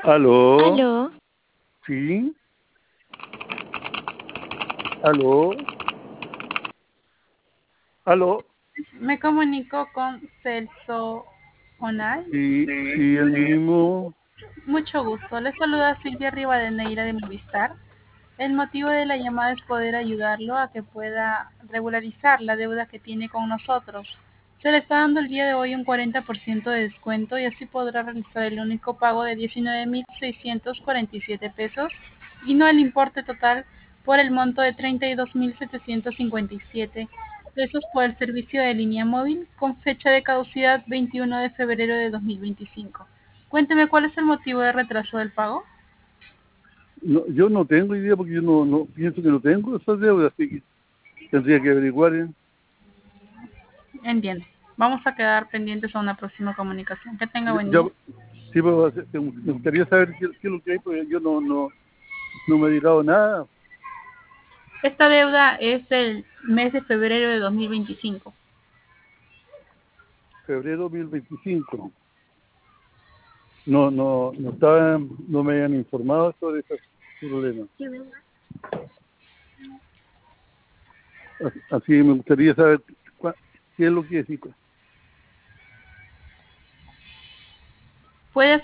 Aló, Aló, sí, aló, aló, Me comunico con Celso Onay. sí, sí, el mismo. Mucho gusto. Les saluda Silvia Rivadeneira de Movistar. El motivo de la llamada es poder ayudarlo a que pueda regularizar la deuda que tiene con nosotros. Se le está dando el día de hoy un 40% de descuento y así podrá realizar el único pago de 19.647 pesos y no el importe total por el monto de 32.757 pesos por el servicio de línea móvil con fecha de caducidad 21 de febrero de 2025. Cuénteme cuál es el motivo de retraso del pago. No, yo no tengo idea porque yo no pienso que no tengo esas deudas, así que tendría que averiguar. Entiendo. Vamos a quedar pendientes a una próxima comunicación. Que tenga buen Ya, día. sí, pero me gustaría saber qué es lo que hay, porque yo no me he dedicado nada. Esta deuda es del mes de febrero de 2025. Febrero 2025. No me habían informado sobre esos problemas. Así me gustaría saber qué es lo que es. Puede